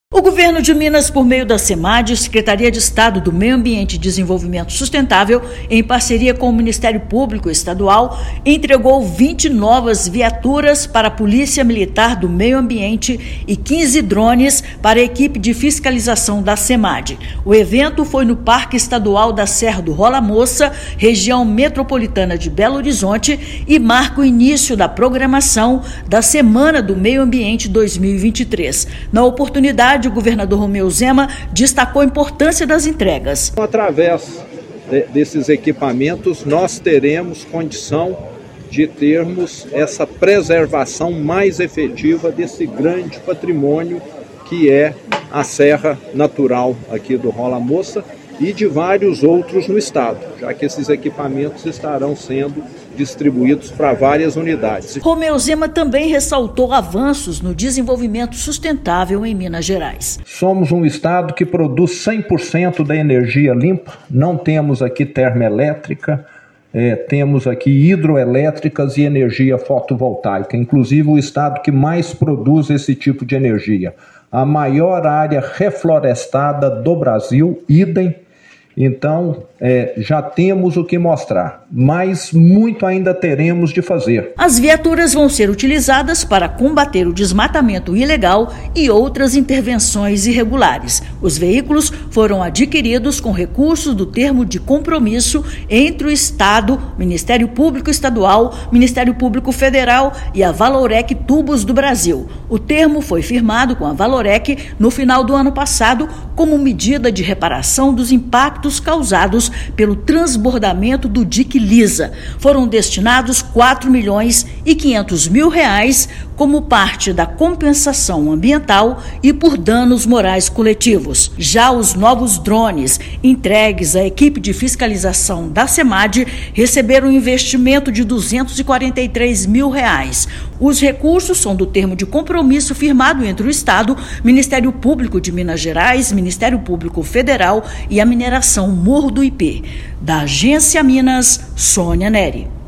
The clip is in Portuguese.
O governo de Minas, por meio da SEMAD, Secretaria de Estado do Meio Ambiente e Desenvolvimento Sustentável, em parceria com o Ministério Público Estadual, entregou 20 novas viaturas para a Polícia Militar do Meio Ambiente e 15 drones para a equipe de fiscalização da SEMAD. O evento foi no Parque Estadual da Serra do Rola Moça, região metropolitana de Belo Horizonte, e marca o início da programação da Semana do Meio Ambiente 2023. Na oportunidade, o governador Romeu Zema destacou a importância das entregas. Através desses equipamentos, nós teremos condição de termos essa preservação mais efetiva desse grande patrimônio que é a Serra Natural aqui do Rola Moça e de vários outros no estado, já que esses equipamentos estarão sendo distribuídos para várias unidades. Romeu Zema também ressaltou avanços no desenvolvimento sustentável em Minas Gerais. Somos um estado que produz 100% da energia limpa, não temos aqui termoelétrica, temos aqui hidroelétricas e energia fotovoltaica, inclusive o estado que mais produz esse tipo de energia. A maior área reflorestada do Brasil, idem. Então, já temos o que mostrar, mas muito ainda teremos de fazer. As viaturas vão ser utilizadas para combater o desmatamento ilegal e outras intervenções irregulares. Os veículos foram adquiridos com recursos do termo de compromisso entre o Estado, Ministério Público Estadual, Ministério Público Federal e a Valorec Tubos do Brasil. O termo foi firmado com a Valorec no final do ano passado como medida de reparação dos impactos causados pelo transbordamento do dique Lisa. Foram destinados R$4.500.000 como parte da compensação ambiental e por danos morais coletivos. Já os novos drones entregues à equipe de fiscalização da SEMAD receberam um investimento de R$243.000. Os recursos são do termo de compromisso firmado entre o Estado, Ministério Público de Minas Gerais, Ministério Público Federal e a mineração Morro do Ipê. Da Agência Minas, Sônia Neri.